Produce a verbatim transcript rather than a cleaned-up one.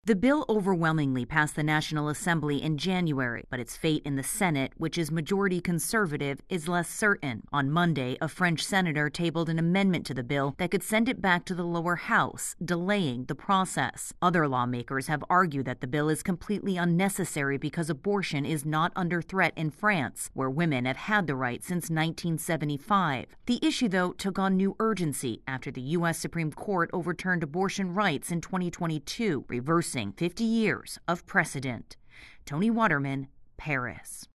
The bill overwhelmingly passed the National Assembly in January, but its fate in the Senate, which is majority conservative, is less certain. On Monday, a French senator tabled an amendment to the bill that could send it back to the lower house, delaying the process. Other lawmakers have argued that the bill is completely unnecessary because abortion is not under threat in France, where women have had the right since nineteen seventy-five. The issue, though, took on new urgency after the U S Supreme Court overturned abortion rights in twenty twenty-two, reversing fifty years of precedent. Tony Waterman, Paris.